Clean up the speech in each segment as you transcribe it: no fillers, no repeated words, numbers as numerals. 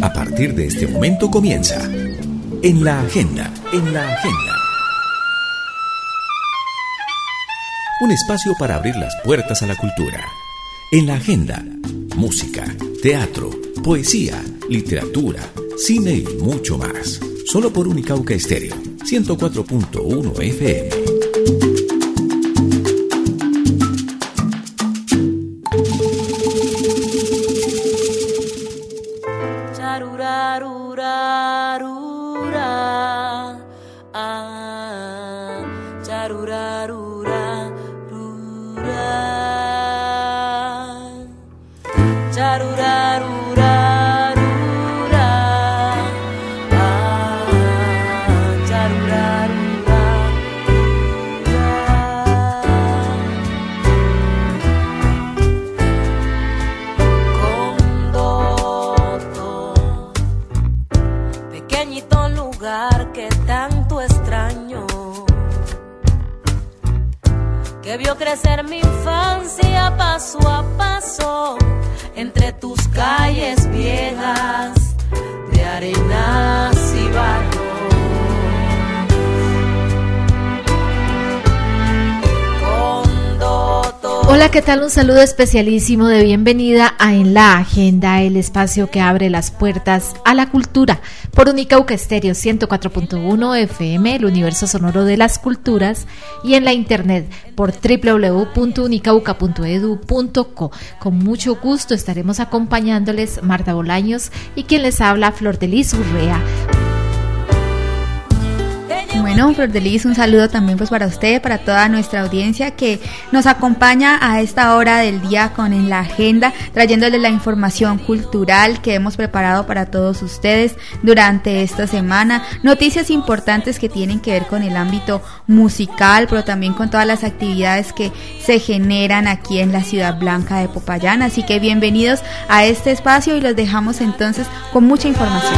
A partir de este momento comienza En la Agenda. Un espacio para abrir las puertas a la cultura. En la Agenda, música, teatro, poesía, literatura, cine y mucho más. Solo por Unicauca Estéreo, 104.1 FM. Que vio crecer mi infancia paso a paso entre tus calles viejas de arenas y barro. Hola, ¿qué tal? Un saludo especialísimo de bienvenida a En la Agenda, el espacio que abre las puertas a la cultura por Unicauca Estéreo 104.1 FM, el universo sonoro de las culturas, y en la internet por www.unicauca.edu.co. Con mucho gusto estaremos acompañándoles Marta Bolaños y quien les habla, Flor de Lis Urrea. Bueno, Flor de Lis, un saludo también pues para usted, para toda nuestra audiencia que nos acompaña a esta hora del día con En la Agenda, trayéndoles la información cultural que hemos preparado para todos ustedes durante esta semana, noticias importantes que tienen que ver con el ámbito musical, pero también con todas las actividades que se generan aquí en la Ciudad Blanca de Popayán, así que bienvenidos a este espacio y los dejamos entonces con mucha información.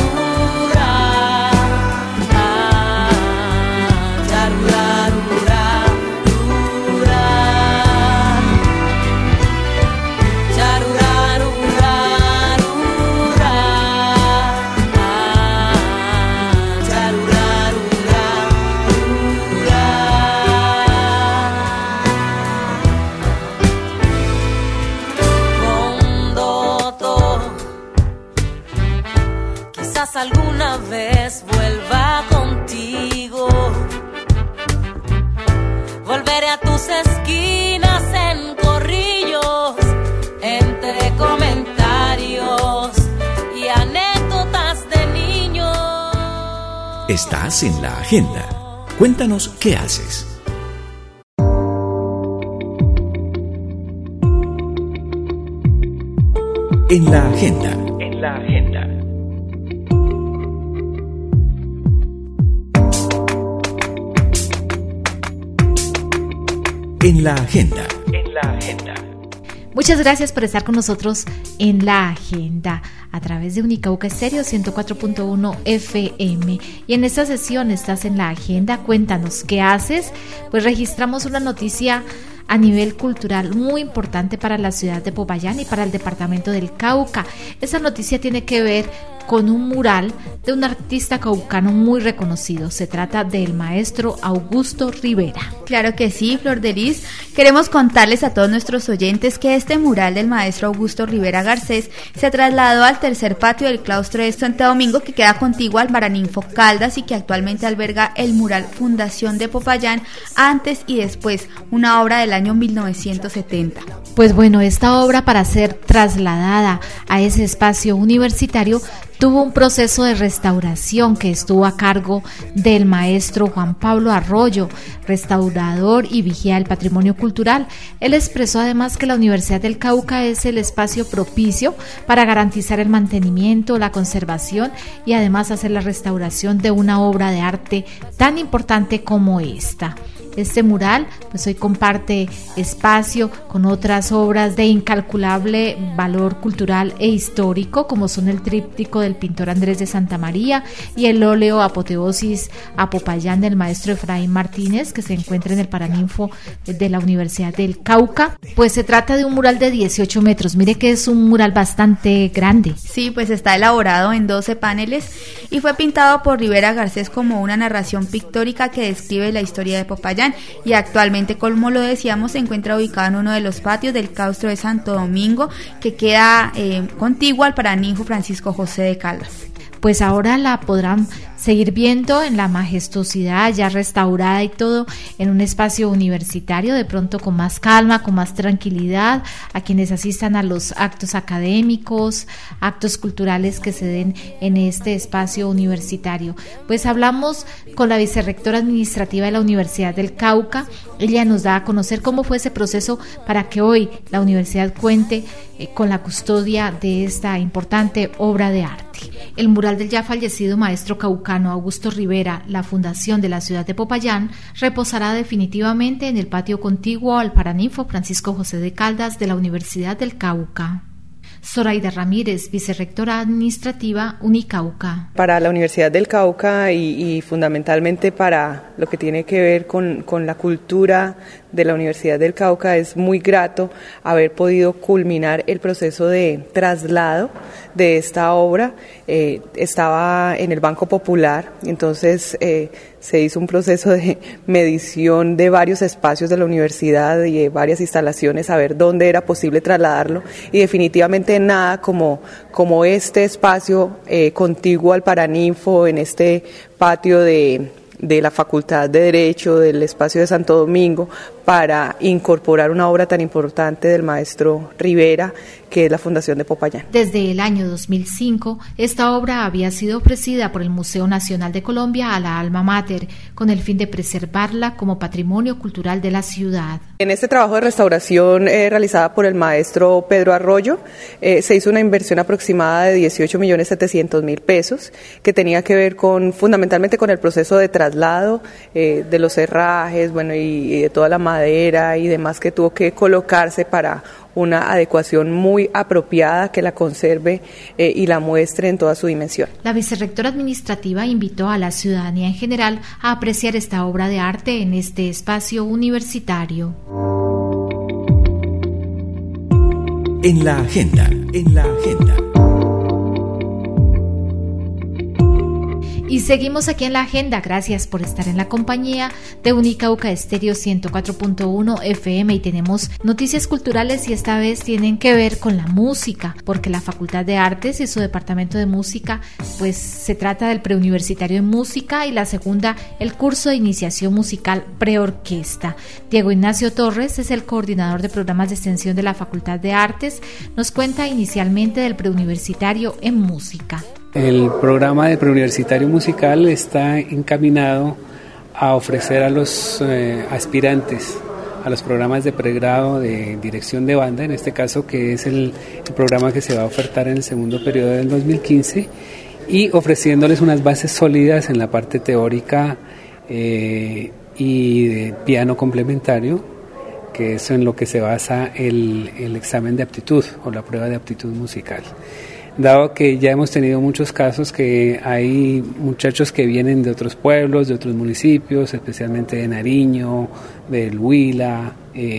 Alguna vez vuelva contigo, volveré a tus esquinas en corrillos, entre comentarios y anécdotas de niños. Estás en la Agenda. Cuéntanos qué haces. En la Agenda. En la Agenda. En la Agenda. En la Agenda. Muchas gracias por estar con nosotros en La Agenda a través de Unicauca Estéreo 104.1 FM. Y en esta sesión estás en La Agenda. Cuéntanos qué haces. Pues registramos una noticia a nivel cultural muy importante para la ciudad de Popayán y para el departamento del Cauca. Esa noticia tiene que ver con un mural de un artista caucano muy reconocido. Se trata del maestro Augusto Rivera. Claro que sí, Flor de Lis. Queremos contarles a todos nuestros oyentes que este mural del maestro Augusto Rivera Garcés se trasladó al tercer patio del claustro de Santo Domingo, que queda contiguo al Maraninfo Caldas y que actualmente alberga el mural Fundación de Popayán, antes y después, una obra del año 1970. Pues bueno, esta obra, para ser trasladada a ese espacio universitario, tuvo un proceso de restauración que estuvo a cargo del maestro Juan Pablo Arroyo, restaurador y vigía del patrimonio cultural. Él expresó además que la Universidad del Cauca es el espacio propicio para garantizar el mantenimiento, la conservación y además hacer la restauración de una obra de arte tan importante como esta. Este mural pues hoy comparte espacio con otras obras de incalculable valor cultural e histórico, como son el tríptico del pintor Andrés de Santa María y el óleo Apoteosis a Popayán del maestro Efraín Martínez, que se encuentra en el Paraninfo de la Universidad del Cauca. Pues se trata de un mural de 18 metros. Mire que es un mural bastante grande. Sí, pues está elaborado en 12 paneles y fue pintado por Rivera Garcés como una narración pictórica que describe la historia de Popayán, y actualmente, como lo decíamos, se encuentra ubicado en uno de los patios del claustro de Santo Domingo, que queda contiguo al Paraninfo Francisco José de Caldas. Pues ahora la podrán seguir viendo en la majestuosidad ya restaurada y todo, en un espacio universitario, de pronto con más calma, con más tranquilidad, a quienes asistan a los actos académicos, actos culturales que se den en este espacio universitario. Pues hablamos con la vicerrectora administrativa de la Universidad del Cauca. Ella nos da a conocer cómo fue ese proceso para que hoy la universidad cuente con la custodia de esta importante obra de arte. El mural del ya fallecido maestro caucano Augusto Rivera, la fundación de la ciudad de Popayán, reposará definitivamente en el patio contiguo al Paraninfo Francisco José de Caldas de la Universidad del Cauca. Zoraida Ramírez, vicerrectora administrativa Unicauca. Para la Universidad del Cauca y fundamentalmente para lo que tiene que ver con la cultura de la Universidad del Cauca, es muy grato haber podido culminar el proceso de traslado de esta obra. Estaba en el Banco Popular, entonces se hizo un proceso de medición de varios espacios de la universidad y de varias instalaciones, a ver dónde era posible trasladarlo, y definitivamente nada como este espacio contiguo al Paraninfo, en este patio de la Facultad de Derecho, del espacio de Santo Domingo, para incorporar una obra tan importante del maestro Rivera, que es la Fundación de Popayán. Desde el año 2005, esta obra había sido ofrecida por el Museo Nacional de Colombia a la Alma Mater, con el fin de preservarla como patrimonio cultural de la ciudad. En este trabajo de restauración realizada por el maestro Pedro Arroyo, se hizo una inversión aproximada de 18.700.000 pesos, que tenía que ver fundamentalmente con el proceso de traslado de los herrajes, y de toda la madera y demás que tuvo que colocarse para una adecuación muy apropiada que la conserve y la muestre en toda su dimensión. La vicerrectora administrativa invitó a la ciudadanía en general a apreciar esta obra de arte en este espacio universitario. En la agenda. Y seguimos aquí en la agenda. Gracias por estar en la compañía de Unicauca Estéreo 104.1 FM, y tenemos noticias culturales, y esta vez tienen que ver con la música, porque la Facultad de Artes y su departamento de música, pues se trata del preuniversitario en música, y la segunda, el curso de iniciación musical preorquesta. Diego Ignacio Torres es el coordinador de programas de extensión de la Facultad de Artes. Nos cuenta inicialmente del preuniversitario en música. El programa de preuniversitario musical está encaminado a ofrecer a los aspirantes a los programas de pregrado de dirección de banda, en este caso, que es el programa que se va a ofertar en el segundo periodo del 2015, y ofreciéndoles unas bases sólidas en la parte teórica y de piano complementario, que es en lo que se basa el examen de aptitud o la prueba de aptitud musical. Dado que ya hemos tenido muchos casos que hay muchachos que vienen de otros pueblos, de otros municipios, especialmente de Nariño, del Huila,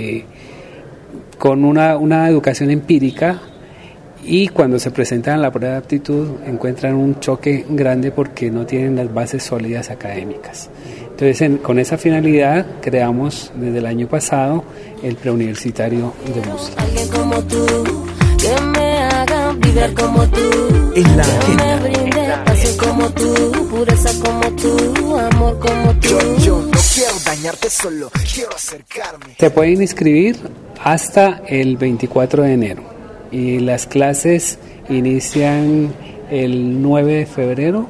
con una educación empírica, y cuando se presentan a la prueba de aptitud encuentran un choque grande porque no tienen las bases sólidas académicas. Entonces, con esa finalidad creamos desde el año pasado el preuniversitario de música. Alguien como tú, que me haga vivir como tú, En la que me agenda. brinde pasión como tú, pureza como tú, amor como tú. Yo no quiero dañarte, solo quiero acercarme. Se pueden inscribir hasta el 24 de enero y las clases inician el 9 de febrero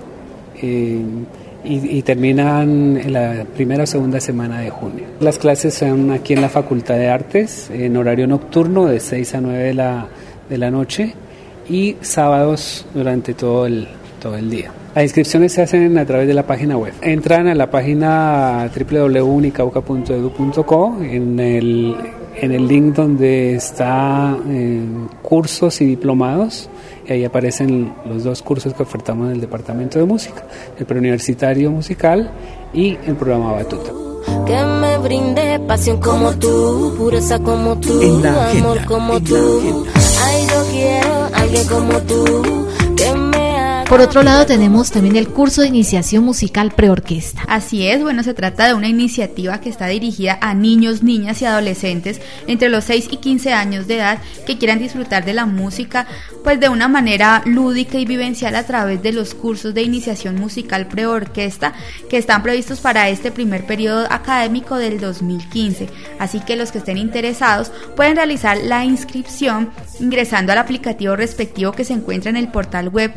y terminan en la primera o segunda semana de junio. Las clases son aquí en la Facultad de Artes, en horario nocturno de 6 a 9 de la noche, y sábados durante todo el día. Las inscripciones se hacen a través de la página web. Entran a la página www.unicauca.edu.co en el link donde está cursos y diplomados, y ahí aparecen los 2 cursos que ofertamos en el Departamento de Música, el preuniversitario musical y el programa Batuta. Que me brinde pasión como tú, pureza como tú, En la agenda, amor como en la tú. agenda. Ay, yo quiero alguien como tú, que me haga. Por otro lado, tenemos también el curso de iniciación musical preorquesta. Así es, bueno, se trata de una iniciativa que está dirigida a niños, niñas y adolescentes entre los 6 y 15 años de edad que quieran disfrutar de la música pues de una manera lúdica y vivencial a través de los cursos de iniciación musical preorquesta que están previstos para este primer periodo académico del 2015. Así que los que estén interesados pueden realizar la inscripción ingresando al aplicativo respectivo que se encuentra en el portal web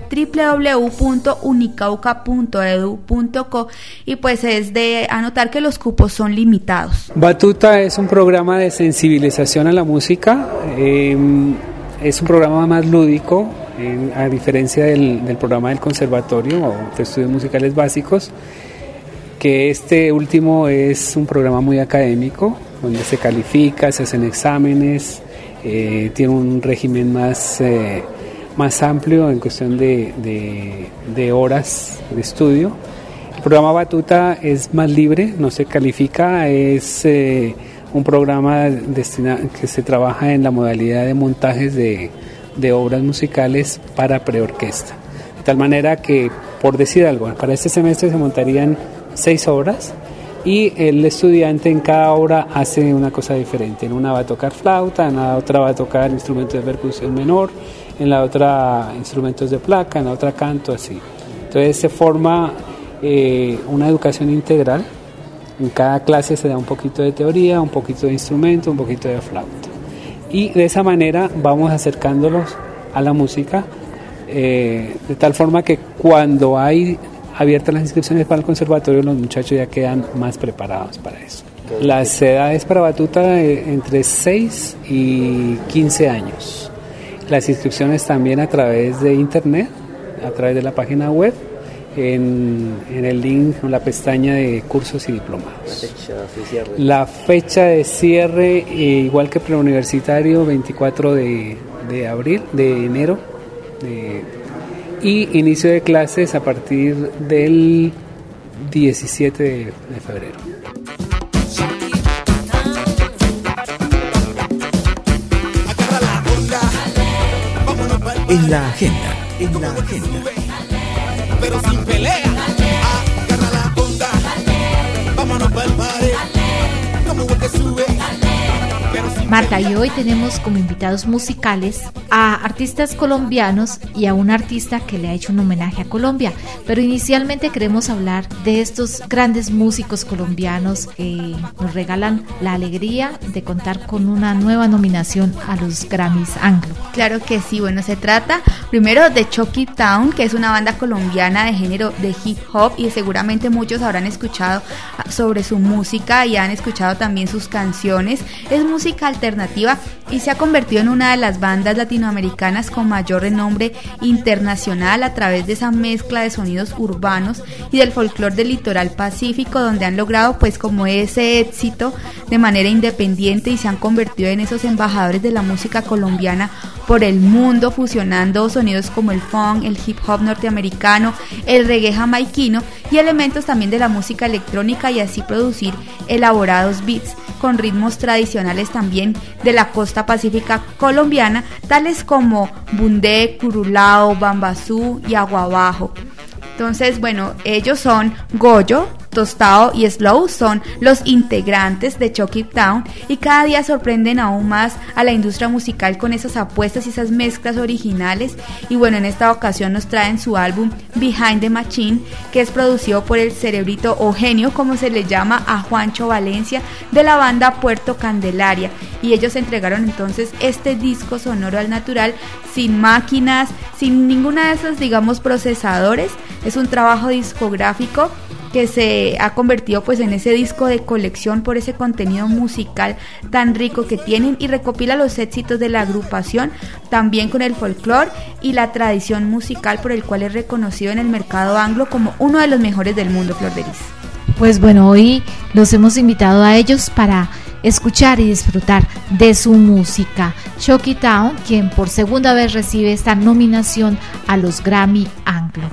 www.unicauca.edu.co, y pues es de anotar que los cupos son limitados. Batuta es un programa de sensibilización a la música, es un programa más lúdico, a diferencia del programa del conservatorio o de estudios musicales básicos, que este último es un programa muy académico, donde se califica, se hacen exámenes, tiene un régimen más amplio en cuestión de horas de estudio. El programa Batuta es más libre, no se califica, es un programa destinado que se trabaja en la modalidad de montajes de obras musicales para preorquesta. De tal manera que, por decir algo, para este semestre se montarían 6 obras y el estudiante en cada obra hace una cosa diferente. En una va a tocar flauta, en la otra va a tocar instrumentos de percusión menor, en la otra instrumentos de placa, en la otra canto, así. Entonces se forma una educación integral. En cada clase se da un poquito de teoría, un poquito de instrumento, un poquito de flauta. Y de esa manera vamos acercándolos a la música, de tal forma que cuando hay abiertas las inscripciones para el conservatorio, los muchachos ya quedan más preparados para eso. Las edades para Batuta entre 6 y 15 años. Las inscripciones también a través de internet, a través de la página web, en el link, en la pestaña de cursos y diplomados. La fecha de cierre, igual que preuniversitario, 24 de enero, y inicio de clases a partir del 17 de febrero. En la agenda, pero sin pelea. Agarra la onda, vámonos pa'l party. Como que sube. Marta, y hoy tenemos como invitados musicales a artistas colombianos y a un artista que le ha hecho un homenaje a Colombia, pero inicialmente queremos hablar de estos grandes músicos colombianos que nos regalan la alegría de contar con una nueva nominación a los Grammys Anglo. Claro que sí, bueno, se trata primero de Chucky Town, que es una banda colombiana de género de hip hop, y seguramente muchos habrán escuchado sobre su música y han escuchado también sus canciones. Es música alternativa y se ha convertido en una de las bandas latinoamericanas con mayor renombre internacional a través de esa mezcla de sonidos urbanos y del folclore del litoral pacífico, donde han logrado pues como ese éxito de manera independiente y se han convertido en esos embajadores de la música colombiana por el mundo, fusionando sonidos como el funk, el hip hop norteamericano, el reggae jamaiquino y elementos también de la música electrónica, y así producir elaborados beats con ritmos tradicionales también de la costa pacífica colombiana, tales como bundé, curulao, bambasú y aguabajo. Entonces, bueno, ellos son Goyo, Tostado y Slow, son los integrantes de Chucky Town, y cada día sorprenden aún más a la industria musical con esas apuestas y esas mezclas originales. Y bueno, en esta ocasión nos traen su álbum Behind the Machine, que es producido por el cerebrito o genio, como se le llama a Juancho Valencia, de la banda Puerto Candelaria, y ellos entregaron entonces este disco sonoro al natural, sin máquinas, sin ninguna de esos, digamos, procesadores. Es un trabajo discográfico que se ha convertido pues en ese disco de colección por ese contenido musical tan rico que tienen, y recopila los éxitos de la agrupación, también con el folclore y la tradición musical, por el cual es reconocido en el mercado anglo como uno de los mejores del mundo, Flor de Lis. Pues bueno, hoy los hemos invitado a ellos para escuchar y disfrutar de su música. Shocky Town, quien por segunda vez recibe esta nominación a los Grammy Anglo.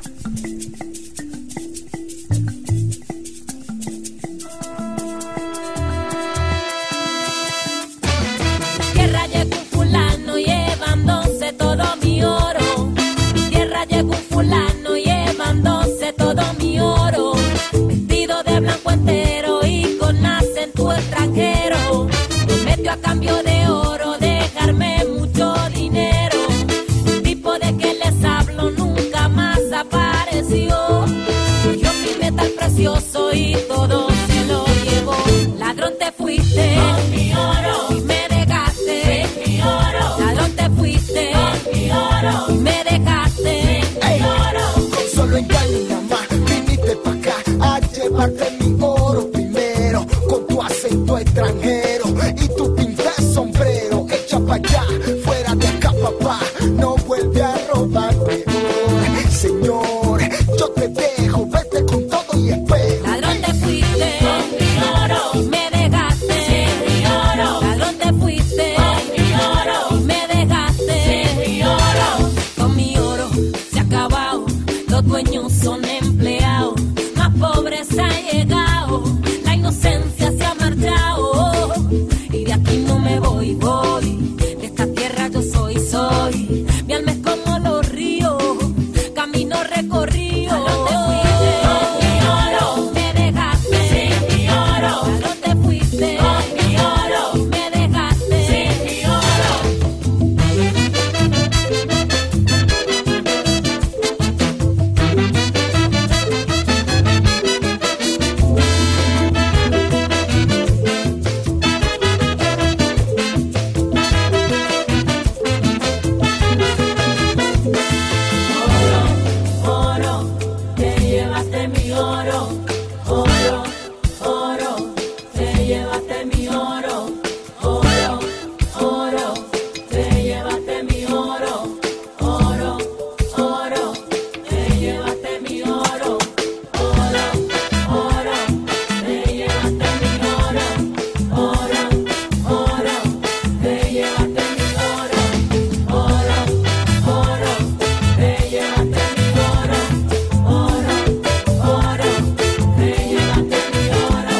Tierra llegó un fulano llevándose todo mi oro. Tierra llegó un fulano llevándose todo mi oro. Vestido de blanco entero y con acento extranjero. Prometió a cambio de oro dejarme mucho dinero. El tipo de que les hablo nunca más apareció. Yo mi metal precioso y todo se lo llevó. Ladrón te fuiste con mi oro y me dejaste sin mi oro. Ladrón te fuiste con mi oro y me dejaste sin mi oro. Con solo engaño nada más viniste pa' acá a llevarte mi oro primero. Con tu acento extranjero y tu pinta de sombrero. Echa pa' allá, fuera de acá papá, no vuelve a robar peor. Señor, yo te dejo, vete con todo y espero. Ladrón te fuiste con mi oro y me dejaste sin mi oro. Ladrón te fuiste con mi oro y me dejaste sin mi oro. Con mi oro se ha acabado, los dueños son empleados, más pobres ha llegado, la inocencia se ha marchado. Y de aquí no me voy, de esta tierra yo soy. Mi alma es como los ríos, camino recorrido. Ladrón te fuiste con mi oro, me dejaste sin mi oro. Ladrón te fuiste con mi oro, me dejaste sin mi oro. Oro, te llevaste mi oro. Oro, te llevaste mi oro. Oro, te llevaste mi oro. Oro, te llevaste mi oro. Oro, te llevaste mi oro. Oro, te llevaste mi oro. Oro, te llevaste mi oro. Oro, te llevaste mi oro.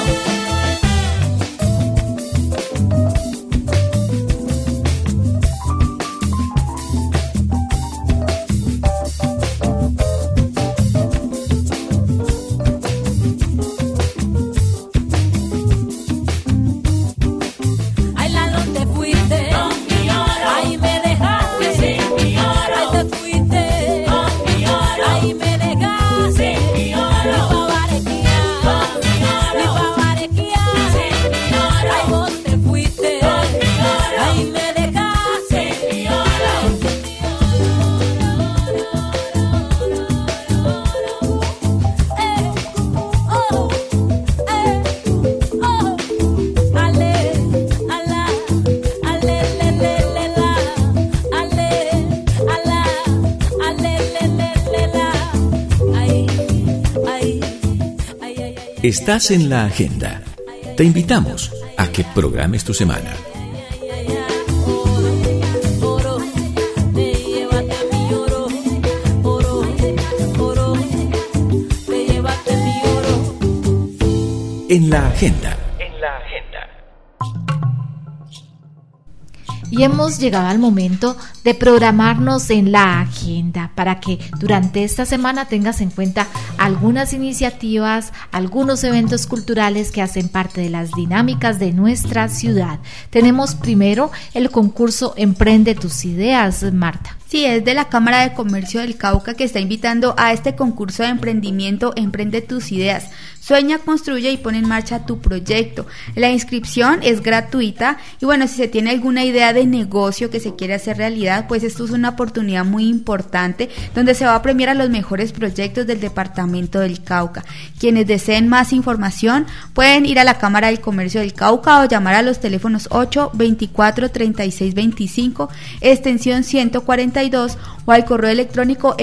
Ay, ladrón te fuiste con mi oro. Ay, me dejaste sin mi oro. Ay, te fuiste con mi oro. Ay, me dejaste sin mi oro. Ni pa' barequear sin mi oro. Ay, vos te fuiste con mi oro. Ay, me dejaste sin mi oro. Ale, ala, ale, le, le, la. Ale, ala, ale, le, la. Ay, ay, ay, ay, ay. Estás en la agenda. Te invitamos a que programes tu semana. Oro, te llevaste mi oro. Oro, te llevaste mi oro. En la agenda. Y hemos llegado al momento de programarnos en la agenda para que durante esta semana tengas en cuenta algunas iniciativas, algunos eventos culturales que hacen parte de las dinámicas de nuestra ciudad. Tenemos primero el concurso Emprende tus ideas, Marta. Sí, es de la Cámara de Comercio del Cauca, que está invitando a este concurso de emprendimiento Emprende tus ideas. Sueña, construye y pone en marcha tu proyecto. La inscripción es gratuita y bueno, si se tiene alguna idea de negocio que se quiere hacer realidad, pues esto es una oportunidad muy importante donde se va a premiar a los mejores proyectos del departamento del Cauca. Quienes deseen más información pueden ir a la Cámara del Comercio del Cauca o llamar a los teléfonos 824-3625, extensión 142 o al correo electrónico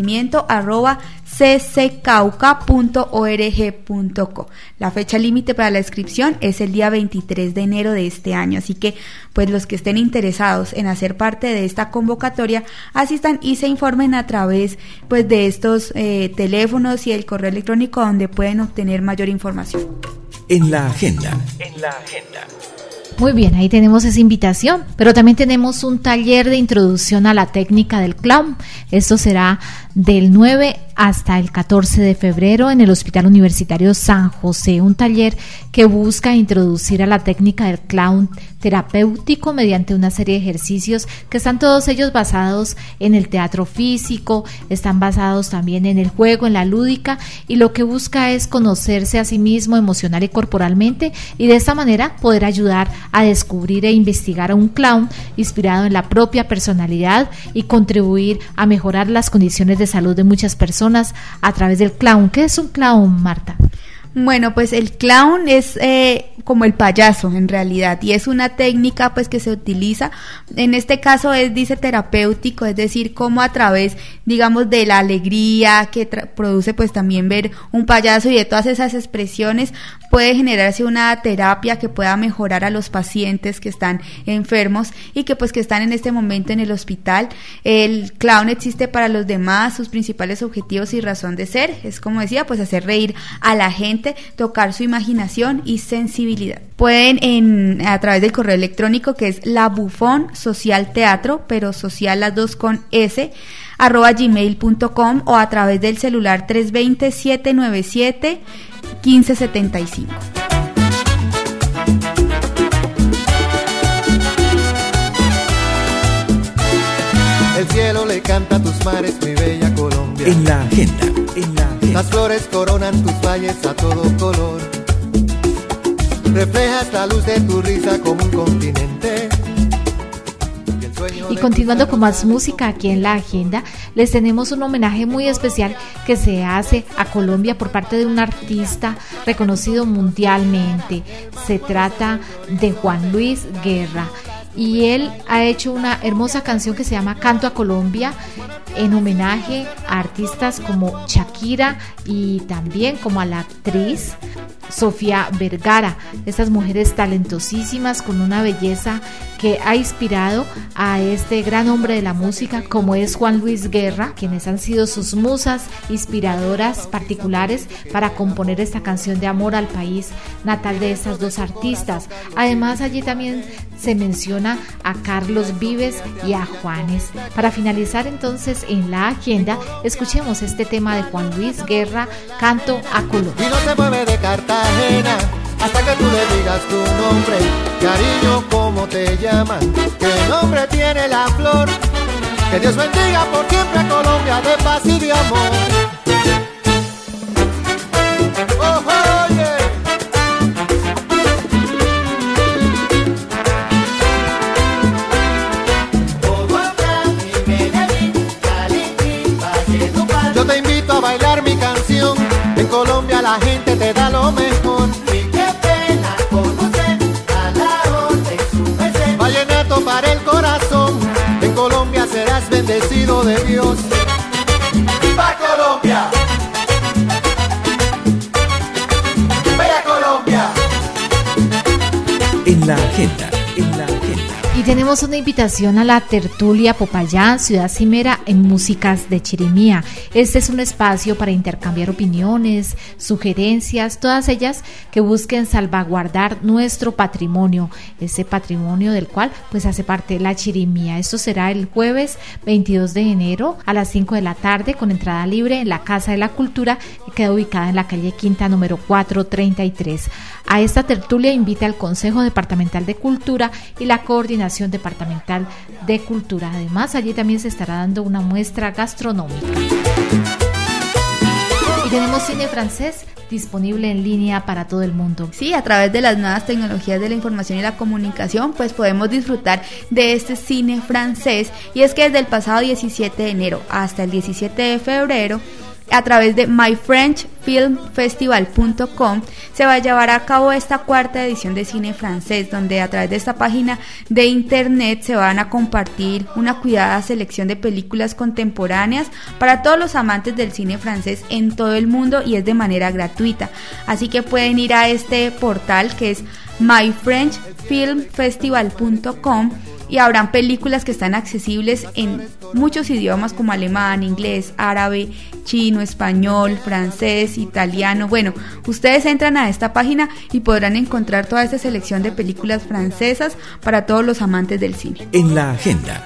emprendimiento@cccauca.org.co. La fecha límite para la inscripción es el día 23 de enero de este año, así que pues los que estén interesados en hacer parte de esta convocatoria asistan y se informen a través pues de estos teléfonos y el correo electrónico donde pueden obtener mayor información. En la agenda. Muy bien, ahí tenemos esa invitación, pero también tenemos un taller de introducción a la técnica del clown. Esto será del 9 hasta el 14 de febrero en el Hospital Universitario San José, un taller que busca introducir a la técnica del clown terapéutico mediante una serie de ejercicios que están todos ellos basados en el teatro físico, están basados también en el juego, en la lúdica, y lo que busca es conocerse a sí mismo emocional y corporalmente, y de esta manera poder ayudar a descubrir e investigar a un clown inspirado en la propia personalidad y contribuir a mejorar las condiciones de salud de muchas personas a través del clown. ¿Qué es un clown, Marta? Bueno, pues el clown es como el payaso en realidad, y es una técnica pues que se utiliza, en este caso dice terapéutico, es decir, como a través, digamos, de la alegría que produce pues también ver un payaso y de todas esas expresiones puede generarse una terapia que pueda mejorar a los pacientes que están enfermos y que pues que están en este momento en el hospital. El clown existe para los demás, sus principales objetivos y razón de ser es, como decía, pues hacer reír a la gente, tocar su imaginación y sensibilidad. Pueden a través del correo electrónico que es labufonsocialteatro, pero social las dos con S, @gmail.com, o a través del celular 320-797-1575. El cielo le canta a tus mares, mi bella Colombia. En la agenda. Las flores coronan tus valles a todo color. Reflejas la luz de tu risa como un continente. Y continuando con más música aquí en la agenda, les tenemos un homenaje muy especial que se hace a Colombia por parte de un artista reconocido mundialmente. Se trata de Juan Luis Guerra, y él ha hecho una hermosa canción que se llama Canto a Colombia, en homenaje a artistas como Shakira y también como a la actriz Sofía Vergara, estas mujeres talentosísimas con una belleza que ha inspirado a este gran hombre de la música como es Juan Luis Guerra, quienes han sido sus musas inspiradoras particulares para componer esta canción de amor al país natal de estas dos artistas. Además, allí también se menciona a Carlos Vives y a Juanes. Para finalizar entonces en la agenda, escuchemos este tema de Juan Luis Guerra, Canto a Colombia. Y no se mueve de Cartagena hasta que tú le digas tu nombre. Cariño, ¿cómo te llaman? ¿Qué nombre tiene la flor? Que Dios bendiga por siempre a Colombia de paz y de amor. ¡Oh, oye! Yo te invito a bailar mi canción. En Colombia la gente te da lo mejor. Y qué pena conocer a la orden su merced. Vallenato para el corazón. En Colombia serás bendecido de Dios. ¡Viva Colombia! ¡Bella Colombia! En la agenda. Y tenemos una invitación a la tertulia Popayán, Ciudad Cimera, en Músicas de Chirimía. Este es un espacio para intercambiar opiniones, sugerencias, todas ellas que busquen salvaguardar nuestro patrimonio, ese patrimonio del cual pues hace parte la Chirimía. Esto será el jueves 22 de enero a las 5 de la tarde con entrada libre en la Casa de la Cultura, que queda ubicada en la calle Quinta número 433. A esta tertulia invita el Consejo Departamental de Cultura y la Coordinación Dirección Departamental de Cultura. Además, allí también se estará dando una muestra gastronómica. Y tenemos cine francés disponible en línea para todo el mundo. Sí, a través de las nuevas tecnologías de la información y la comunicación, pues podemos disfrutar de este cine francés. Y es que desde el pasado 17 de enero hasta el 17 de febrero, a través de myfrenchfilmfestival.com se va a llevar a cabo esta cuarta edición de cine francés, donde a través de esta página de internet se van a compartir una cuidada selección de películas contemporáneas para todos los amantes del cine francés en todo el mundo, y es de manera gratuita. Así que pueden ir a este portal que es myfrenchfilmfestival.com y habrán películas que están accesibles en muchos idiomas como alemán, inglés, árabe, chino, español, francés, italiano. Bueno, ustedes entran a esta página y podrán encontrar toda esta selección de películas francesas para todos los amantes del cine. En la agenda.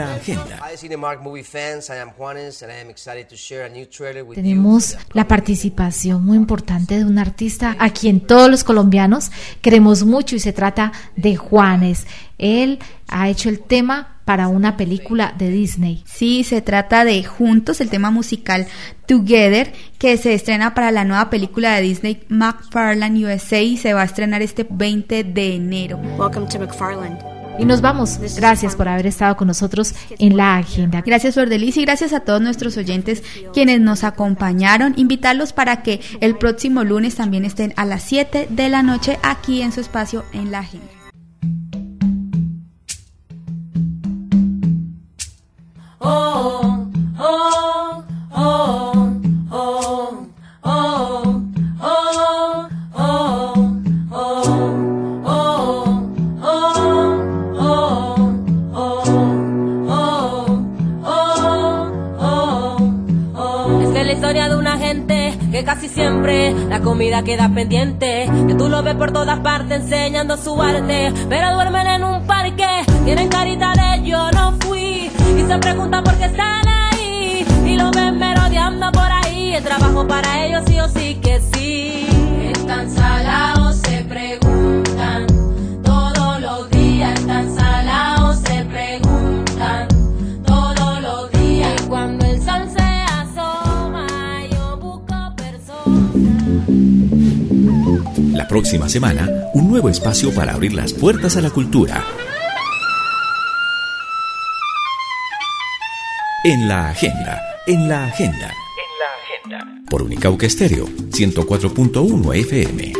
Tenemos la participación muy importante de un artista a quien todos los colombianos queremos mucho, y se trata de Juanes. Él ha hecho el tema para una película de Disney. Sí, se trata de Juntos, el tema musical Together, que se estrena para la nueva película de Disney McFarlane USA, y se va a estrenar este 20 de enero. Welcome to McFarlane. Y nos vamos. Gracias por haber estado con nosotros en la agenda. Gracias, Flor de Lis, y gracias a todos nuestros oyentes quienes nos acompañaron. Invitarlos para que el próximo lunes también estén a las 7 de la noche aquí en su espacio en la agenda. Oh, oh, oh, oh, oh, oh, oh, oh. Es que la historia de una gente que casi siempre la comida queda pendiente, que tú lo ves por todas partes enseñando su arte, pero duermen en un parque, tienen carita de yo no fui, y se preguntan por qué están ahí, y lo ven merodeando por ahí. El trabajo para ellos sí o sí que sí. Están salados, se preguntan todos los días. Están salados, se preguntan todos los días. Y cuando el sol se asoma, yo busco personas. La próxima semana, un nuevo espacio para abrir las puertas a la cultura. En la agenda. Por Unicauca Estéreo 104.1 FM.